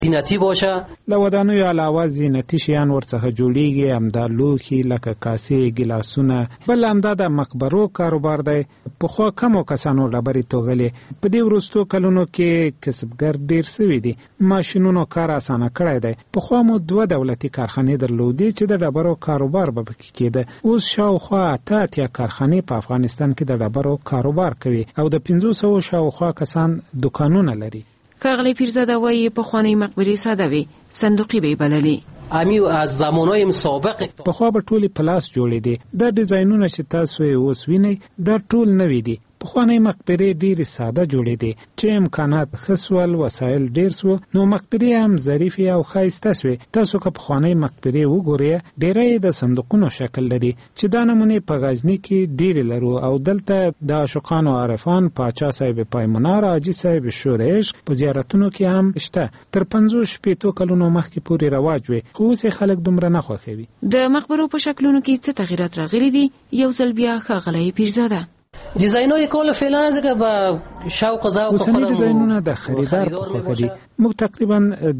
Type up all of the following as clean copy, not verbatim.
زینتی باشه. له ودانیو علاوه زینتي شیان ورڅخه جوړیږي، همدا لوښي لکه کاسې، ګلاسونه. بل همدا د مقبرو کاروبار دی. پخوا کمو کسانو ډبرې توږلې. په دې وروستو کلونو کې کسبګر ډېر سوي دي. ماشینونو کار اسانه کړی دی. پخوا مو 2 دولتي کارخانې درلودې چې د ډبرو کاروبار به پکې کېده. اوس شاوخوا 8 کارخانې په افغانستان کې د ډبرو کاروبار کوي او د 500 شاوخوا کسان دکانونه لري. ښاغلی پیرزاده وایي پخوانۍ مقبرې ساده وې، صندوقي به یې بللې. امی از زمانهای سابق پخوا به ټولې په لاس جوړې دي. دا ډیزاینونه چې تاسو یې اوس وینئ دا ټول نوي دي. پخوانۍ مقبرې ډېرې ساده جوړې دي چې امکانات ښه سول، وسایل ډېر سو، نو مقبرې هم ظریفې او ښایسته سوې. تاسو که پخوانۍ مقبرې وګورئ ډېری د صندوقونو شکل لري چې دا نمونې په غزني کې ډېرې لرو او دلته د عاشقانو عارفان پاچا صاحب پایمنار، حاجي صاحب شور عشق په زیارتونو کې هم شته. تر 50-60 کلونو مخکې پورې رواج وي، خو اوس خلک دومره نه خوښوي. د مقبرو په شکلونو کې څه تغیرات راغلي دي؟ یو ځل بیا ښاغلی پیرزاده دیزاینای کال فعلا ځکه به شوق ذوق خودم دیزاینونه د خریدار په خوښه دي. موږ تقریبا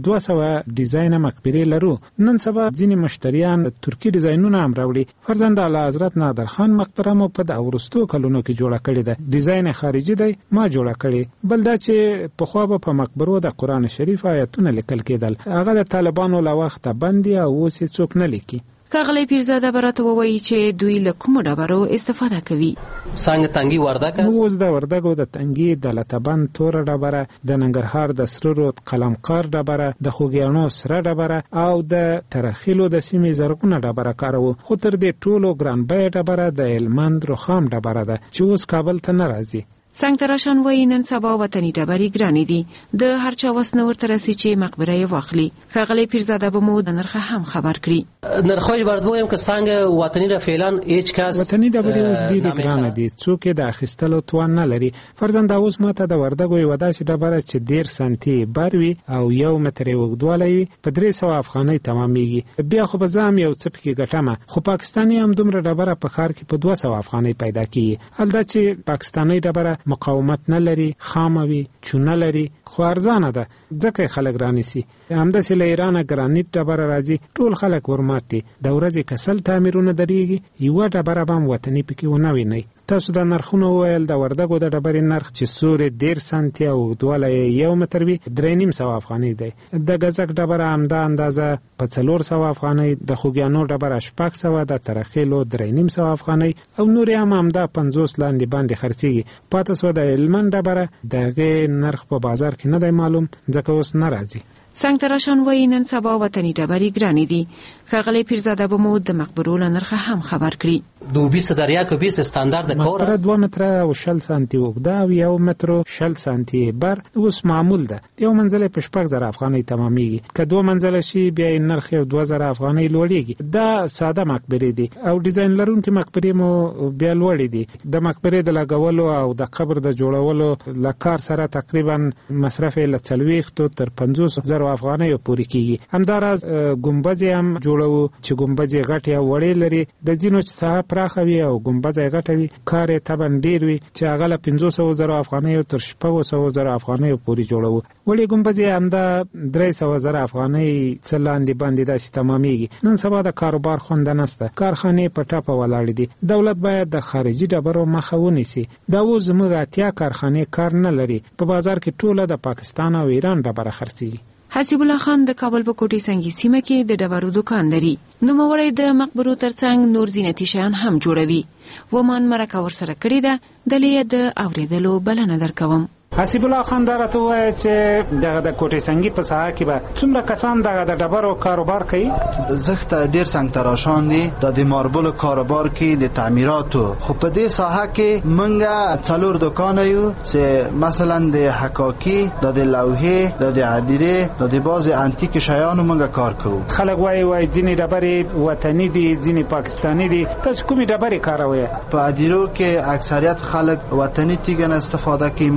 200 ډیزاین مقبرې لرو. نن سبا ځینې مشتریان ترکی ډیزاینونه هم راوړي. فرزند اعلی حضرت نادر خان مقبره مو په وروستو کلونو کې جوړه کړې ده. ډیزاین خارجي دی ما جوړه کړې. بل دا چې په خو په مقبرو د قران شریف آیتونه لیکل کېدل. هغه د طالبانو له وخته بندي او اوس څوک نه لیکي. ښاغلی پیرزاده براته ووایي چې دوی له کومو ډبرو استفاده کوي. څنګه تنګي وردګ اوس د وردګو د تنګي د لتبند تور ډبره، د ننګرهار د سره رود قلمقار ډبره، د خوګیانو سره ډبره او د ترخیلو د سیمې زرغونه ډبره کارو. خو تر دې ټولو ګران بیه ډبره د هلمند رخام ډبره ده چې اوس کابل ته نه راځي. څنګ تراشان وایي نن سبا وطني ډبرې ګرانې دي. د هر چا وس نه ورته رسي چې مقبره یې واخلي. ښاغلی پیرزاده به مو د نرخ هم خبر کړي. نرخوش باید بگویم که څنګه وطني را فعلا هیچ کس وطني ډبرې اوس ډېرې ګرانه دي. څوک یې د اخیستلو توان نه لري. فرزند اوس ماته د وردګو یوه داسې ډبره چې 1.5 سانتي بر وي او 1 متر یې اوږدوالی وي په 300 افغانۍ تمامېږي. بیا خو به زه هم یو څه پکې ګټمه. خو پاکستاني هم دومره ډبره په ښار کې په 200 افغانۍ پیدا کېږي. حال دا چې پاکستاني ډبره مقاومت نه لري، خامه وي، چونه لري، خو ارزانه ده ځکه خلک رانیسي. همداسې له ایرانه ګرانیټ ډبره راځي، ټول خلک ورمات دي. د ورځې کسل تعمیرونه درېږي، یوه ډبره به هم وطني پکې ونه وینئ. تاسو د نرخونه وویل. د وردګو د ډبرې نرخ چې سورې 1.5 سانتي او اوږدوالی 1 متر وي 3.5 افغانۍ دی. د ګزک ډبره همدا اندازه په 400 افغانۍ، د خوګیانو ډبره 600، د ترخیلو 3.5 افغانۍ او نورې هم همدا 50 لاندې باندې خرڅېږي. پاته سوه د هلمند ډبره، د هغې نرخ په بازار کې نه دی معلوم ځکه اوس نه راځي. څنګ تراشان وایي نن سبا وطني ډبرې ګرانې دي. ښاغلی پیرزاده به مو د مقبرو له نرخه هم خبر کړي. 220 در 120 استاندارد کار است. 2 متره او 60 سانتي اوږده او 1 متر او 60 سانتي بر اوس معمول ده. یو منزل په 6000 افغانۍ تمامېږي. که 2 منزله شي بیا یې نرخ 2000 افغانۍ لوړېږي. دا ساده مقبرې دي او ډیزاین لرونکي مقبرې مو بیا لوړې دي. د مقبرې د لګولو او د قبر د جوړولو له کار سره تقریبا مصرف یې له 40 تر 50,000 افغانۍ پورې کېږي. همداراز ګمبز هم جوړو چې ګمبز یې غټ یا وړې لري. د ځینو چې ساحه پراخه وي او ګمبز یې غټه وي کار یې طبعا ډېر وي چې هغه له 500,000 افغانۍ تر 600,000 افغانۍ پورې جوړو. وړې ګمبز یې همدا 300,000 افغانۍ څه لاندې باندې داسې تمامېږي. نن سبا د کاروبار خونده نسته. کارخانې په ټاپه ولاړې دي. دولت باید د خارجي ډبرو مخه ونیسي. دا اوس زموږ 80 کارخانې کار نه لري. په بازار کې ټوله د پاکستان او ایران ډبره خرڅېږي. حسیب الله خان د کابل په کوټې سنگي سیمه کې د ډبرو دکان لري. نوموړی د مقبرو ترڅنګ نور زینتي شیان هم جوړوي. ومان مرکه ورسره کړې ده. دلې د اوریدلو بلنه درکوم. حسیب الله خان دا راته ووایه چې دغه د کوټې سنګي په ساحه کې به څومره کسان دغه د ډبرو کاروبار کوي؟ زخته ډېر څنګ تراشان دي. د ماربلو کاروبار کې د تعمیراتو. خو په دې ساحه کې موږ 4 دکان یو چې مثلا د حکاکی، د لوحې، د عدیره، د باز انتیک شیانو موږ کار کوو. خلک وایي ځینې ډبرې وطني دي، ځینې پاکستاني دي. تاسو کومې ډبرې کاروئ؟ په عدیرو کې اکثریت خلک وطني تیږه استفاده کوي. مثلا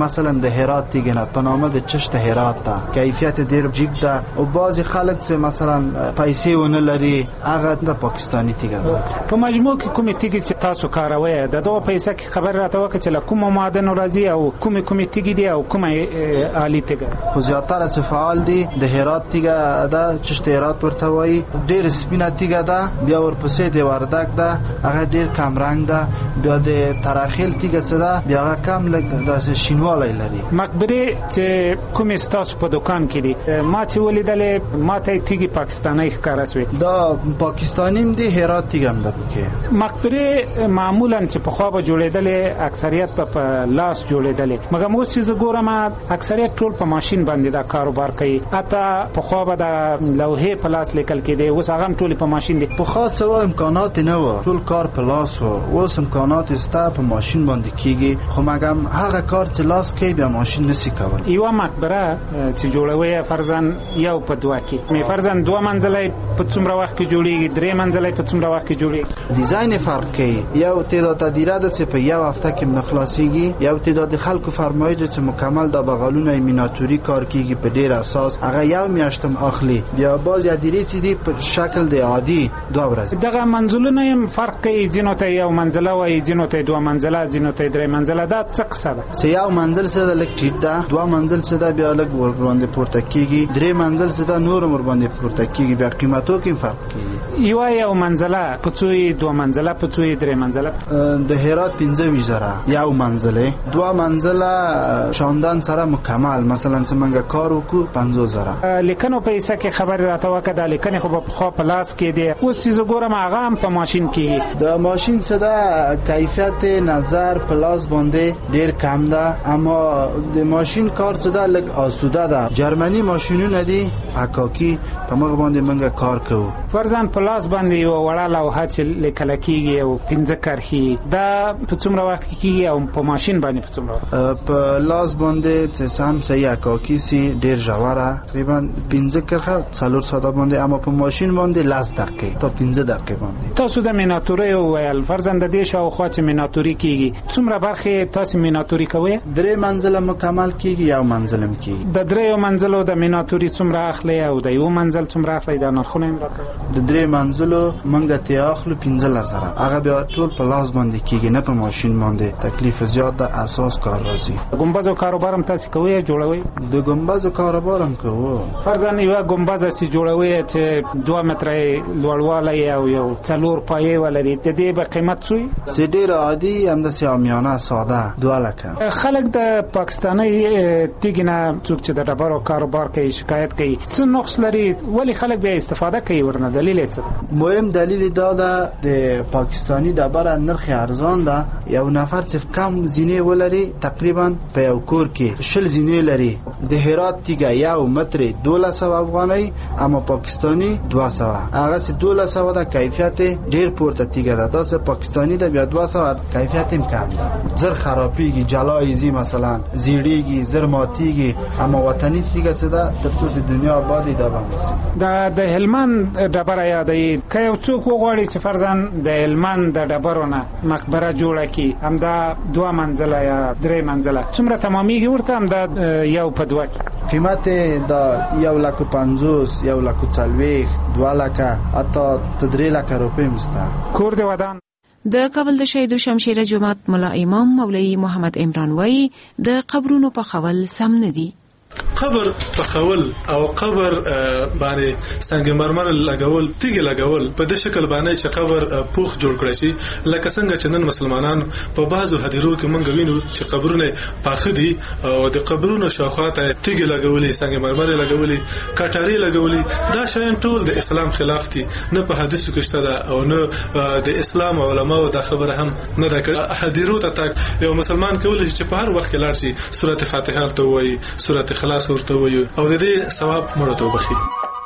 د هرات تیږه نه په نامه د چشت هرات ته کیفیت ډیر جګ ده او بعضی خلک چې مثلا پیسې ونه لري هغه د پاکستانی تیږه ده. په مجموع کې کومه تیږه چې تاسو کاروي د دوه پیسې کې خبر راته وکړه چې کومه معدن راځي او کومه تیږه دی او کومه عالی تیږه؟ خو زیاتره چې فعال دي د هرات تیږه ده، چشت هرات ورته وایي. ډیر سپینه تیږه ده، بیا ورپسې د وردک ده هغه ډیر کم رنگ ده، بیا د تراخیل تیږه څه ده بیا هغه کم لږ داسې شینوالی لري. مقبره چې کومه ستاسو په دکان کې دي ما چې ولیدلې ما ته تیږه پاکستانی ښکارا شوې. دا پاکستانی هم دي، هرات تیږه هم ده پکې. مقبره معمولا چې په خوا به جوړېدلې اکثریت په لاس جوړېدلې، مګر موږ چې ګورم اکثریت ټول په ماشين باندې دا کاروبار کوي. اته په خوا به د لوحې په لاس لیکل کېدی، اوس هغه ټول په ماشين دي. په خاص څه امکانات نه و، ټول کار په لاس و. اوس امکانات استه په ماشين باندې کیږي، خو مګم هغه کار چې لاس کوي بیا ماشين نسی کول. یو مقبره چې جوړوي فرضاً یو په دوه کې می فرضاً دوه منزله په څومره وخت کې جوړیږي، درې منزله په څومره وخت کې جوړیږي؟ ډیزاین فرق کوي. یو تعداد تدیره ده چې په یو هفته کې مخلاصيږي، یو تعداد خلکو فرمایي چې مکمل د بغلونه میناتوري کار کیږي په ډیر اساس هغه یو میاشتم اخلي. بیا باز یادری چې دی په شکل دی عادي 2 ورځې. دغه منزلونه هم فرق کوي، ځینو ته یو منزله وایي، ځینو ته 2 منزله، ځینو ته 3 منزله. دا څه قصه ده؟ سه یو منزل څه د لک ټیټ ده، 2 منزل څه ده بیا لک ور باندې پورته کیږي، 3 منزل څه ده نور ور باندې پورته کیږي، بیا قیمتو کې فرق کیږي. یو منزله په څوې 2 منزله په څوې 3 منزله. د هرات 15,000 یو منزله، 2 منزله شاندان سره مکمل مثلا څنګه کار وکړو 50,000. لیکنو پیسې کې خبر راته وکړه د لیکنې خو په خو پلاس کې دی. اوس چې ګورم هغه هم په ماشين کې. د ماشين څه ده کیفیت نظر پلاس باندې ډیر کم ده، اما د ماشين کار څه ده لګ آسوده ده. جرمني ماشينونه دي حقاقي په مغ باندې منګه کار کوو. فرضاً پلاس باندې یو وړه لوحه چې لیکل کېږي او 15 کرښې دا په څومره وخت کې کېږي او په ماشين باندې په څومره وخت؟ په لاس باندې چې سم صحیح حقاقي سي ډیر ژوره تقریبا 15 کرښه 4 ساعت باندې، اما په ماشين باندې 10 دقیقې تا 15 دقیقې باندې. تاسو د میناتوري ویل فرضاً د دې شاوخوا چې میناتوري کېږي څومره برخه تاسو میناتوري کوي؟ 3 منزله مکمل کېږي، یو منزل هم کېږي. د 3 منزلو د میناتوري څومره اخلي او د یو منزل څومره اخلي؟ دا نرخونه هم راکړه. د 3 منزلو منګه ته اخلو 15,000. هغه بیا ټول په لاس باندې کېږي نه په ماشين باندې. تکلیف زیات ده، اساس کار راځي. ګمبز او کاروبار هم تاسو کوي جوړوي؟ د ګمبز کاروبار هم کوو. فرضاً یو ګمبز چې جوړوي چې 2 متره لوړوالی او یو 4 پایې ولري، د دې به قیمت څوی؟ زه ډیر عادي هم د سیامیانه ساده 2 لکه. خلک د پاکستاني تیږه نه څوک چې د ډبرو کاروبار کوي شکایت کوي، څه نقص لري؟ ولی خلک به استفاده کوي ورنه؟ دلیل څه؟ مهم دلیل دا ده د پاکستانی ډبره نرخ ارزان ده. یو نفر چې کم زینه ولري تقریبا په یو کور کې 20 زینه لري. د هرات تیږه یو متر 1200 افغانۍ، اما پاکستانی 200. هغه چې 1200 ده کیفیت ډیر پورته تیږه ده. دا چې پاکستانی ده بیا 200 کیفیت هم کم ده، زر خرابېږي، جلایزي مثلا زیړېږي، زر ماتېږي. اما وطني تیږه څه ده تر څو دنیا آبادی ده باندې. د هلمند ډبره یادې که یو څوک وغواړي چې فرضاً د هلمند د ډبرو نه مقبره جوړه کړي، همدا 2 منزله یا 3 منزله څومره تمامېږي ورته؟ همدا یو په 2 قیمت دا 150,000 140,000 2 لکه حتی 3 لکه روپۍ مسته. کور د ودان د کابل د شهید شمشیر جماعت ملا امام مولوی محمد عمران وایي د قبرونو په خول سم نه دي. قبر پخول او قبر باندې څنګه مرمر لګول تیګ لګول په د شکل باندې چې قبر پوخ جوړ کړی شي، لکه څنګه چې نن مسلمانان په بعضو هدیرو کې مونږ وینو چې قبرونه پاخه دي او د قبرونو شاوخواته تیګ لګولې څنګه مرمر لګولې کټاری لګولې. دا شیان ټول د اسلام خلاف دي، نه په حدیثو کې شته ده او نه د اسلام علماو دا خبره هم نه ده کړې. هدیرو ته تک یو مسلمان کولی چې په هر وخت کې لاړ شي سورته فاتحه ته وایي، سورته خلاص ورته وایو او د دې ثواب مړ ته وبخي.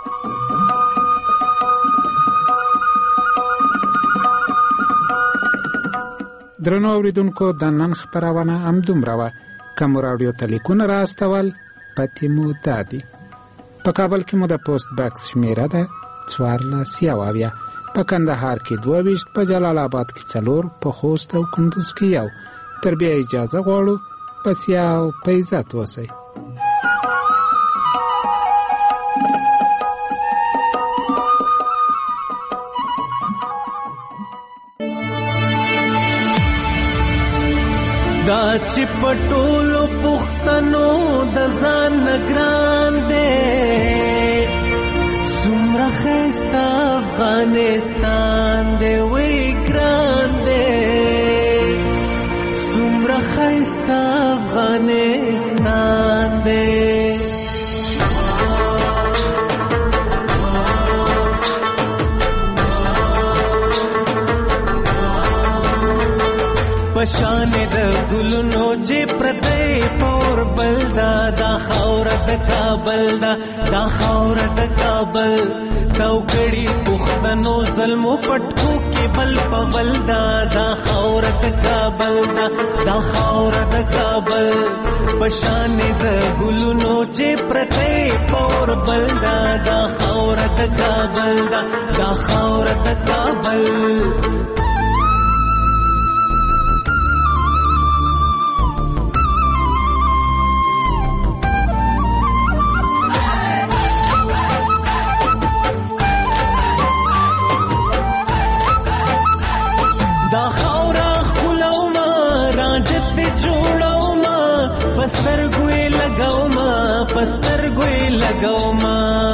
درنو اوریدونکو د نن خبرونه هم دومره وه. کوم راډیو تلیکونه راستول پتی مو دادی. په کابل کې مو د پوسټ باکس شمیره ده 14 په کندهار کې 22 په جلال آباد کې 4 په خوست او کندوز کې 1. تر بیا اجازه غواړو پس یو په عزت اوسئ. دا چې پټولو پښتنو د ځان نگران دے سمره خیستا افغانستان دے وی گران دے سمره خیستا افغانستان دے پشان د ګلونو چې پرته پور بلدا دا خاور د کابل دا خاور د کابل توکړي پښتنو ظلمو پټکو کې بل په بلدا دا خاور د کابل دا خاور د کابل پشان د ګلونو چې پرته پور بلدا دا خاور د کابل دا خاور د کابل پستر گوئی لگاو ما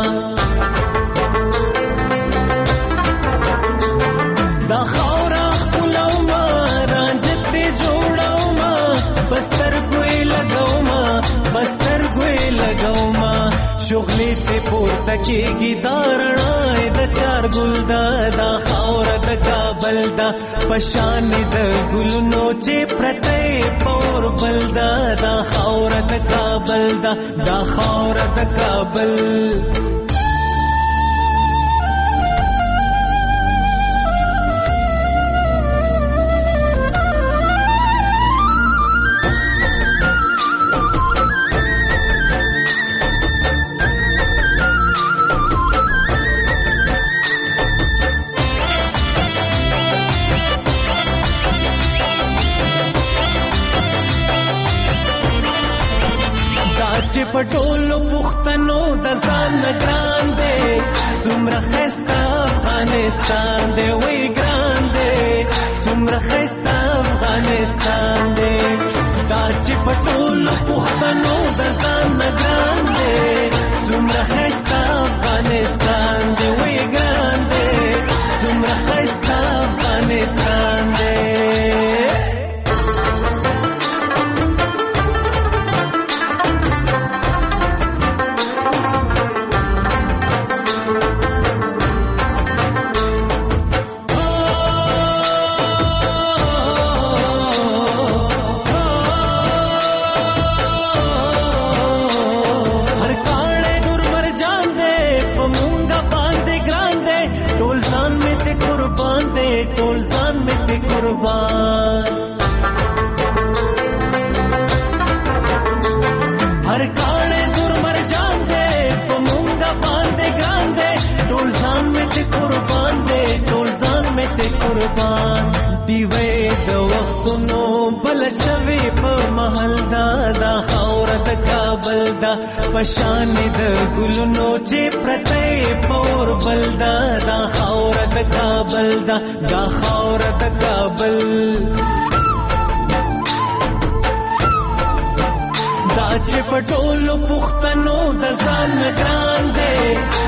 دا خورا خلاو ما رانجت تی جوڑاو ما پستر گوئی لگاو ما پستر گوئی لگاو ما شغلی تی پورتا کی گی دارنائی دا چار گل دا خورا دا کابل دا پشان دا گلنو چی پرتی پور بل دا خورا دا کابل دا خورا دا کابل چې پټولو پښتنو د ځان نگران دے سمره خیستا افغانستان دے وی ګران دے سمره خیستا افغانستان دے دا چې پټولو پښتنو د ځان نگران دے سمره خیستا افغانستان دے وی ګران دے سمره خیستا افغانستان دے हर काले दूर मर जान दे पमूंगा बांधे गांधे टोलजान में ते कुर्बान दे टोलजान में ते कुर्बान दिवे द वक्तनो बल शवे प महल दा खौर द काबल दा पशान द गुलनो जे प्रते पौर बल दा खौर द काबल दा खौर द काबल چې پټولو پښتنو د ځان نگران دے